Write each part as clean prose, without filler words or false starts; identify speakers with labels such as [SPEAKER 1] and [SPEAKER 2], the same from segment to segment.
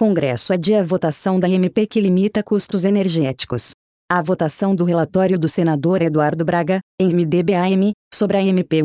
[SPEAKER 1] Congresso adia a votação da MP que limita custos energéticos. A votação do relatório do senador Eduardo Braga, MDB-AM, sobre a MP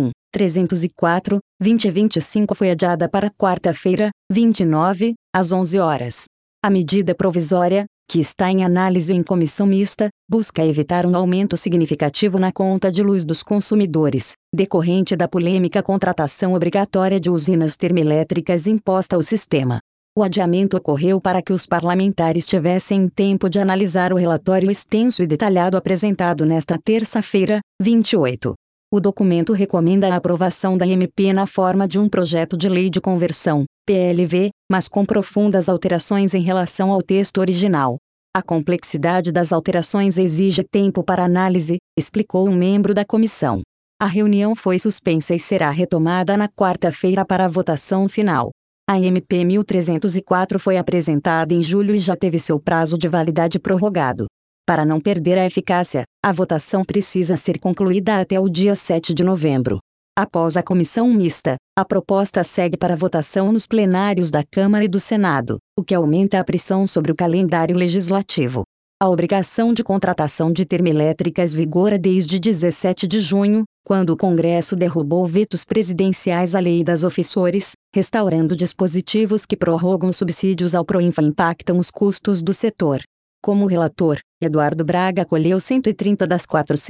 [SPEAKER 1] 1.304/2025 foi adiada para quarta-feira, 29, às 11 horas. A medida provisória, que está em análise em comissão mista, busca evitar um aumento significativo na conta de luz dos consumidores, decorrente da polêmica contratação obrigatória de usinas termoelétricas imposta ao sistema. O adiamento ocorreu para que os parlamentares tivessem tempo de analisar o relatório extenso e detalhado apresentado nesta terça-feira, 28. O documento recomenda a aprovação da MP na forma de um projeto de lei de conversão, PLV, mas com profundas alterações em relação ao texto original. A complexidade das alterações exige tempo para análise, explicou um membro da comissão. A reunião foi suspensa e será retomada na quarta-feira para a votação final. A MP 1304 foi apresentada em julho e já teve seu prazo de validade prorrogado. Para não perder a eficácia, a votação precisa ser concluída até o dia 7 de novembro. Após a comissão mista, a proposta segue para votação nos plenários da Câmara e do Senado, o que aumenta a pressão sobre o calendário legislativo. A obrigação de contratação de termoelétricas vigora desde 17 de junho, quando o Congresso derrubou vetos presidenciais à Lei das Ofensores, restaurando dispositivos que prorrogam subsídios ao Proinfa e impactam os custos do setor. Como relator, Eduardo Braga acolheu 130 das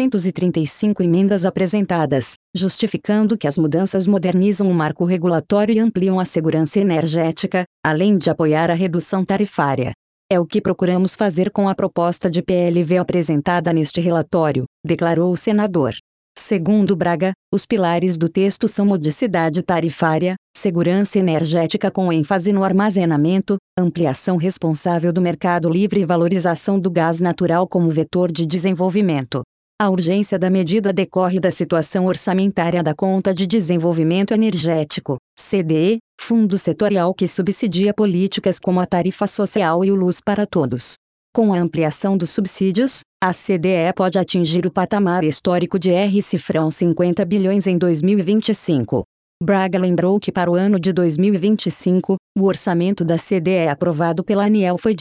[SPEAKER 1] 435 emendas apresentadas, justificando que as mudanças modernizam o marco regulatório e ampliam a segurança energética, além de apoiar a redução tarifária. É o que procuramos fazer com a proposta de PLV apresentada neste relatório, declarou o senador. Segundo Braga, os pilares do texto são modicidade tarifária, segurança energética com ênfase no armazenamento, ampliação responsável do mercado livre e valorização do gás natural como vetor de desenvolvimento. A urgência da medida decorre da situação orçamentária da Conta de Desenvolvimento Energético, CDE, fundo setorial que subsidia políticas como a tarifa social e o Luz para Todos. Com a ampliação dos subsídios, a CDE pode atingir o patamar histórico de R$50 bilhões em 2025. Braga lembrou que para o ano de 2025, o orçamento da CDE aprovado pela ANEEL foi de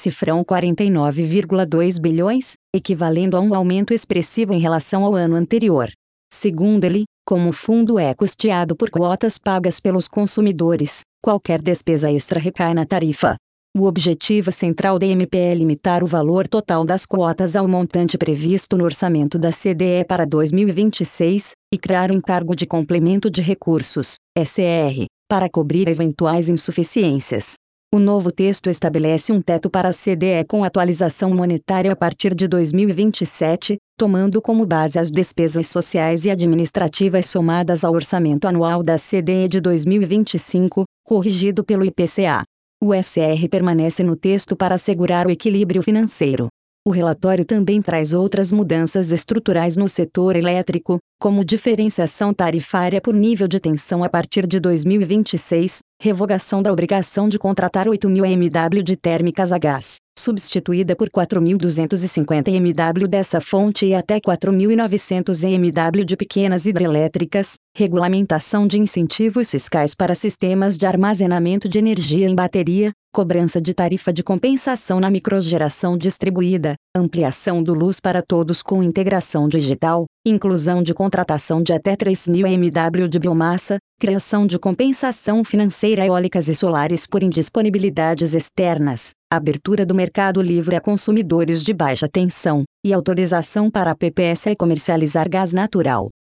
[SPEAKER 1] R$49,2 bilhões, equivalendo a um aumento expressivo em relação ao ano anterior. Segundo ele, como o fundo é custeado por quotas pagas pelos consumidores, qualquer despesa extra recai na tarifa. O objetivo central da MP é limitar o valor total das quotas ao montante previsto no orçamento da CDE para 2026, e criar um encargo de complemento de recursos, SR, para cobrir eventuais insuficiências. O novo texto estabelece um teto para a CDE com atualização monetária a partir de 2027, tomando como base as despesas sociais e administrativas somadas ao orçamento anual da CDE de 2025, corrigido pelo IPCA. O SR permanece no texto para assegurar o equilíbrio financeiro. O relatório também traz outras mudanças estruturais no setor elétrico, como diferenciação tarifária por nível de tensão a partir de 2026, revogação da obrigação de contratar 8.000 MW de térmicas a gás, substituída por 4.250 MW dessa fonte e até 4.900 MW de pequenas hidrelétricas, regulamentação de incentivos fiscais para sistemas de armazenamento de energia em bateria, cobrança de tarifa de compensação na microgeração distribuída, ampliação do Luz para Todos com integração digital, inclusão de contratação de até 3.000 MW de biomassa, criação de compensação financeira eólicas e solares por indisponibilidades externas, abertura do mercado livre a consumidores de baixa tensão, e autorização para a PPSE comercializar gás natural.